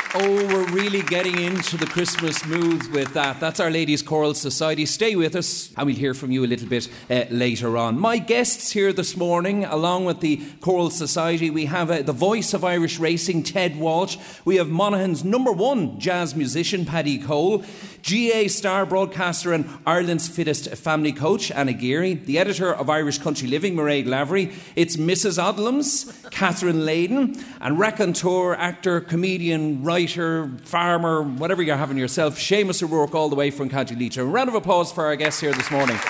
Oh, we're really getting into the Christmas mood with that. That's Our Ladies Choral Society. Stay with us and we'll hear from you a little bit later on. My guests here this morning, along with the Choral Society, we have the voice of Irish racing, Ted Walsh. We have Monaghan's #1 jazz musician, Paddy Cole. GA star broadcaster and Ireland's fittest family coach, Anna Geary. The editor of Irish Country Living, Mairead Lavery. It's Mrs. Odlums, Catherine Layden. And raconteur, actor, comedian, writer, farmer, whatever you're having yourself, Seamus O'Rourke, all the way from County Leitrim. A round of applause for our guests here this morning.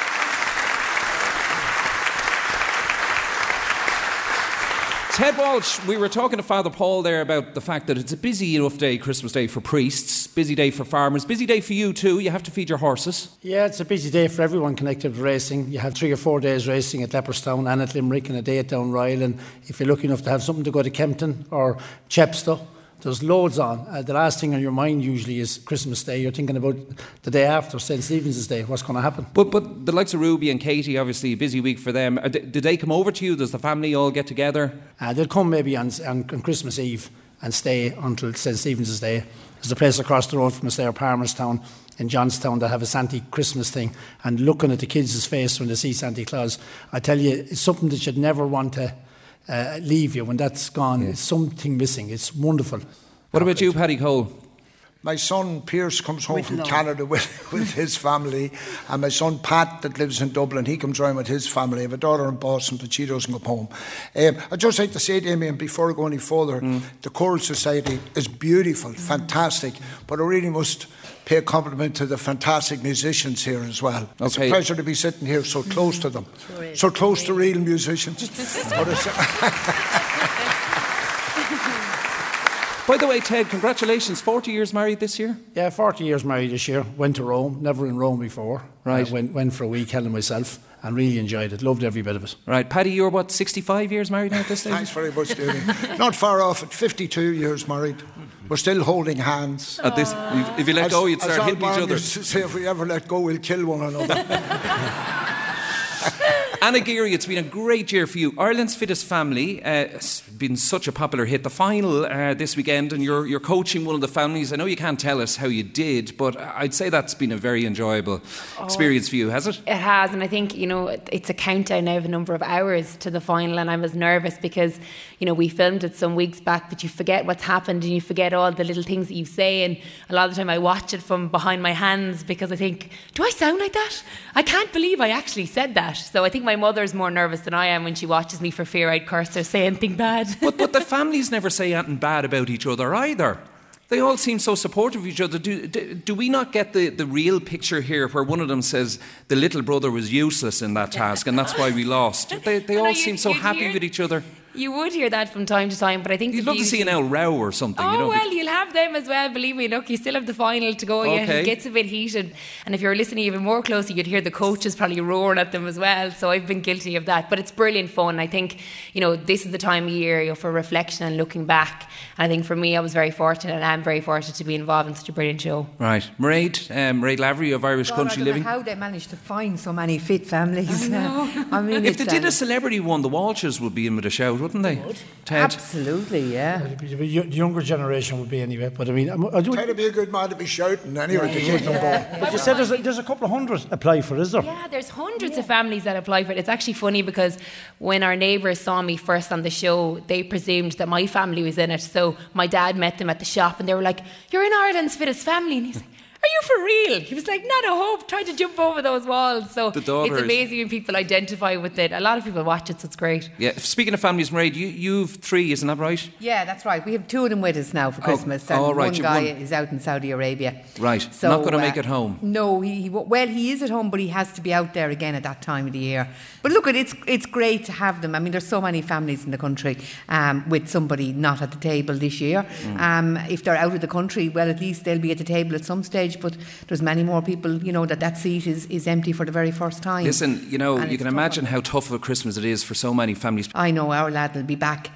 Ted Walsh, we were talking to Father Paul there about the fact that it's a busy enough day, Christmas Day, for priests, busy day for farmers, busy day for you too. You have to feed your horses. Yeah, it's a busy day for everyone connected with racing. You have 3 or 4 days racing at Leopardstown and at Limerick and a day at Downryle. And if you're lucky enough to have something to go to Kempton or Chepstow, there's loads on. The last thing on your mind usually is Christmas Day. You're thinking about the day after, St. Stephen's Day, what's going to happen. But the likes of Ruby and Katie, obviously, a busy week for them. Did they come over to you? Does the family all get together? They'll come maybe on Christmas Eve and stay until St. Stephen's Day. There's a place across the road from us there, Palmerstown, in Johnstown, that have a Santa Christmas thing. And looking at the kids' face when they see Santa Claus, I tell you, it's something that you'd never want to leave you when that's gone. Yeah. It's something missing. It's wonderful. What about you, Paddy Cole? My son Pierce comes home from Canada with his family, and my son Pat that lives in Dublin, he comes round with his family. I have a daughter in Boston, but she doesn't come home. I'd just like to say, Damien, before I go any further, the Choral Society is beautiful, fantastic, but I really must pay a compliment to the fantastic musicians here as well. Okay. It's a pleasure to be sitting here so close to them, so close to real musicians. By the way, Ted, congratulations. 40 years married this year? Yeah, 40 years married this year. Went to Rome, never in Rome before. Right. Went for a week, Helen myself, and really enjoyed it. Loved every bit of it. Right. Paddy, you're what, 65 years married now at this stage? Thanks very much, David. Not far off at 52 years married. We're still holding hands. At this, if you let go, you'd start hitting each other. Used to say, if we ever let go, we'll kill one another. Anna Geary, it's been a great year for you. Ireland's Fittest Family has been such a popular hit. The final this weekend, and you're coaching one of the families. I know you can't tell us how you did, but I'd say that's been a very enjoyable experience for you, has it? It has, and I think, it's a countdown now of a number of hours to the final, and I was nervous because, we filmed it some weeks back, but you forget what's happened and you forget all the little things that you say, and a lot of the time I watch it from behind my hands because I think, do I sound like that? I can't believe I actually said that. So I think my mother's more nervous than I am when she watches me for fear I'd curse or say anything bad. But the families never say anything bad about each other either. They all seem so supportive of each other. Do we not get the real picture here where one of them says the little brother was useless in that task and that's why we lost? They all seem so happy with each other. You would hear that from time to time, but I think you'd love to see an old row or something. Well, you'll have them as well. Believe me, look, you still have the final to go. Okay. Yeah, it gets a bit heated, and if you're listening even more closely, you'd hear the coaches probably roaring at them as well. So I've been guilty of that, but it's brilliant fun. I think this is the time of year for reflection and looking back. And I think for me, I was very fortunate, and I'm very fortunate to be involved in such a brilliant show. Right, Mairead Lavery of Irish Country Living. How they managed to find so many fit families. I mean, if they did a celebrity one, the Walshes would be in with a shout, wouldn't they? Ted? Absolutely, yeah. The younger generation would be anyway. But I mean, Ted would be a good man to be shouting anyway. But you said there's a couple of hundred apply for, is there? Yeah, there's hundreds of families that apply for it. It's actually funny because when our neighbours saw me first on the show, they presumed that my family was in it. So my dad met them at the shop and they were like, "You're in Ireland's Fittest Family." And he's like, "Are you for real?" He was like, "Not a hope," trying to jump over those walls. So it's amazing when people identify with it. A lot of people watch it, so it's great. Yeah. Speaking of families, Mairead, you've 3, isn't that right? Yeah, that's right. We have 2 of them with us now for Christmas, and one guy is out in Saudi Arabia. Right. So, not going to make it home. No, he is at home, but he has to be out there again at that time of the year. But look, it's great to have them. I mean, there's so many families in the country with somebody not at the table this year. If they're out of the country, well, at least they'll be at the table at some stage. But there's many more people, that seat is empty for the very first time. Listen, you can imagine how tough of a Christmas it is for so many families. I know, our lad will be back.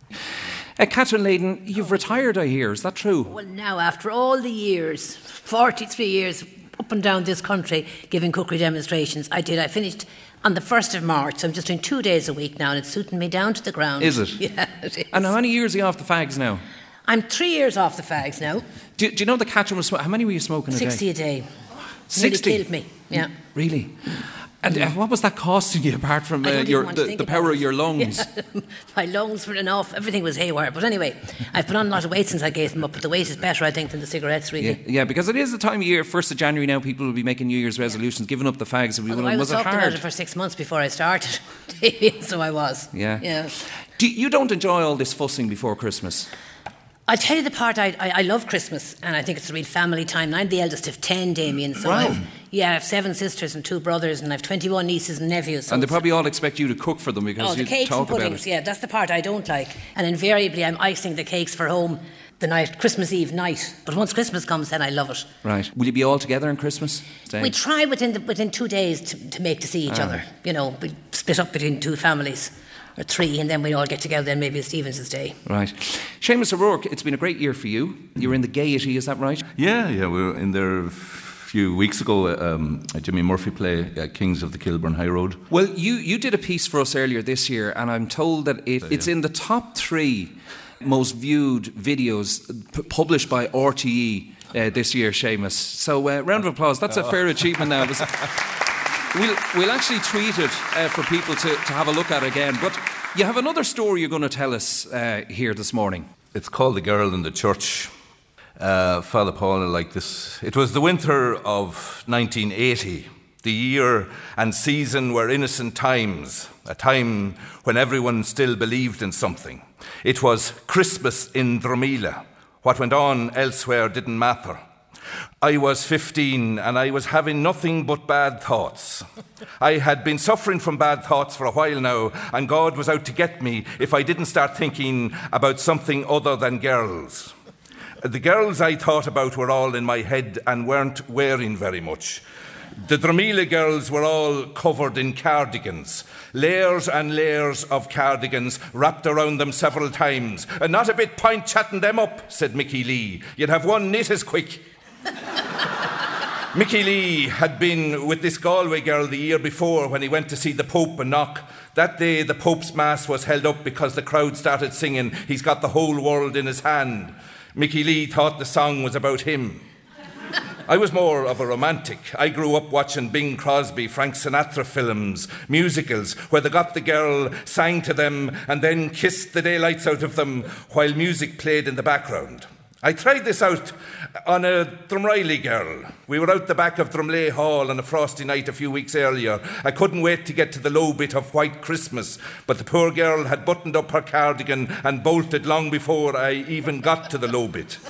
Catherine Layden, you've retired, I hear. Is that true? Well, now, after all the years, 43 years up and down this country giving cookery demonstrations, I did. I finished on the 1st of March, so I'm just doing 2 days a week now, and it's suiting me down to the ground. Is it? Yeah, it is. And how many years are you off the fags now? I'm 3 years off the fags now. Do you know the Catherine was how many were you smoking a day? 60 a day. 60? Nearly killed me, yeah. Really? And what was that costing you, apart from the power of your lungs? Yeah. My lungs were enough. Everything was haywire. But anyway, I've put on a lot of weight since I gave them up. But the weight is better, I think, than the cigarettes, really. Yeah, because it is the time of year, 1st of January now, people will be making New Year's resolutions, giving up the fags. I was talking about it for 6 months before I started. So I was. Yeah. You don't enjoy all this fussing before Christmas? I'll tell you the part, I love Christmas, and I think it's a real family time. I'm the eldest of 10, Damien, so wow. I have 7 sisters and 2 brothers, and I have 21 nieces and nephews. So and they probably all expect you to cook for them because you cakes talk and puddings, about it. Yeah, that's the part I don't like. And invariably I'm icing the cakes for home the night, Christmas Eve night. But once Christmas comes, then I love it. Right. Will you be all together on Christmas Day? We try within 2 days to make to see each other. You know, we split up between 2 families. Or 3, and then we all get together, then maybe it's Stevens' Day. Right. Seamus O'Rourke, it's been a great year for you. You're in the Gaiety, is that right? Yeah, we were in there a few weeks ago, a Jimmy Murphy play, Kings of the Kilburn High Road. Well, you did a piece for us earlier this year, and I'm told that it's in the top 3 most viewed videos published by RTE this year, Seamus. So, round of applause. That's a fair achievement now. We'll actually tweet it for people to have a look at again. But you have another story you're going to tell us here this morning. It's called The Girl in the Church. Father Paul, like this. It was the winter of 1980. The year and season were innocent times, a time when everyone still believed in something. It was Christmas in Dromeila. What went on elsewhere didn't matter. I was 15 and I was having nothing but bad thoughts. I had been suffering from bad thoughts for a while now, and God was out to get me if I didn't start thinking about something other than girls. The girls I thought about were all in my head and weren't wearing very much. The Dromeila girls were all covered in cardigans, layers and layers of cardigans wrapped around them several times. And not a bit point chatting them up, said Mickey Lee. You'd have one knit as quick. Mickey Lee had been with this Galway girl the year before when he went to see the Pope in Knock. That day the Pope's Mass was held up because the crowd started singing, "He's got the whole world in his hand." Mickey Lee thought the song was about him. I was more of a romantic. I grew up watching Bing Crosby, Frank Sinatra films, musicals, where they got the girl, sang to them, and then kissed the daylights out of them while music played in the background. I tried this out on a Drumreilly girl. We were out the back of Drumleigh Hall on a frosty night a few weeks earlier. I couldn't wait to get to the low bit of White Christmas, but the poor girl had buttoned up her cardigan and bolted long before I even got to the low bit.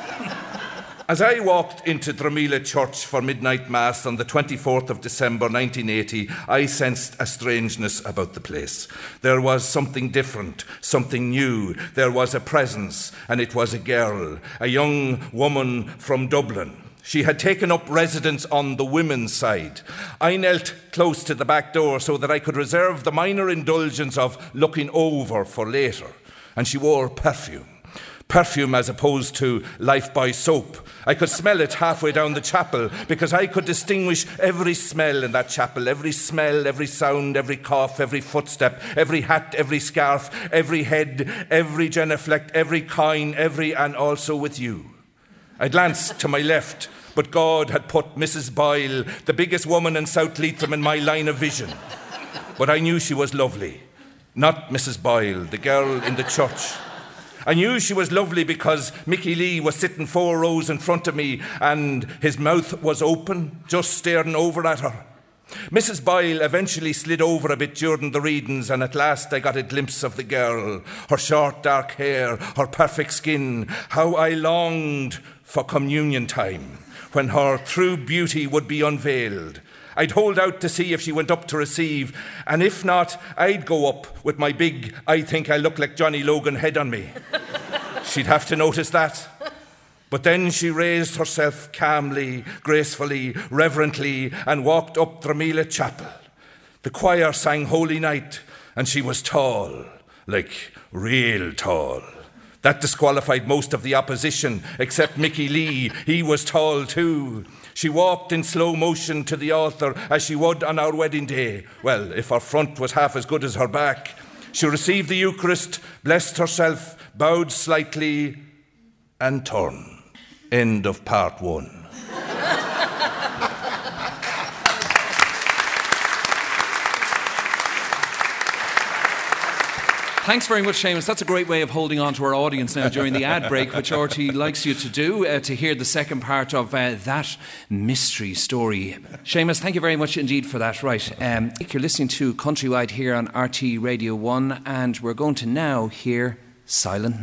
As I walked into Dromeila Church for midnight mass on the 24th of December 1980, I sensed a strangeness about the place. There was something different, something new. There was a presence, and it was a girl, a young woman from Dublin. She had taken up residence on the women's side. I knelt close to the back door so that I could reserve the minor indulgence of looking over for later. And she wore perfume. Perfume as opposed to Lifebuoy soap. I could smell it halfway down the chapel because I could distinguish every smell in that chapel, every smell, every sound, every cough, every footstep, every hat, every scarf, every head, every genuflect, every coin, every and also with you. I glanced to my left, but God had put Mrs. Boyle, the biggest woman in South Leitrim, in my line of vision. But I knew she was lovely. Not Mrs. Boyle, the girl in the church. I knew she was lovely because Mickey Lee was sitting 4 rows in front of me and his mouth was open, just staring over at her. Mrs. Boyle eventually slid over a bit during the readings, and at last I got a glimpse of the girl, her short dark hair, her perfect skin. How I longed for communion time, when her true beauty would be unveiled. I'd hold out to see if she went up to receive, and if not, I'd go up with my big, I think I look like Johnny Logan head on me. She'd have to notice that. But then she raised herself calmly, gracefully, reverently, and walked up Dromeila Chapel. The choir sang Holy Night, and she was tall, like real tall. That disqualified most of the opposition, except Mickey Lee. He was tall too. She walked in slow motion to the altar as she would on our wedding day. Well, if her front was half as good as her back. She received the Eucharist, blessed herself, bowed slightly, and turn. End of part 1. Thanks very much, Seamus. That's a great way of holding on to our audience now during the ad break, which RT likes you to do, to hear the second part of that mystery story. Seamus, thank you very much indeed for that. Right, you're listening to Countrywide here on RT Radio 1, and we're going to now hear Silent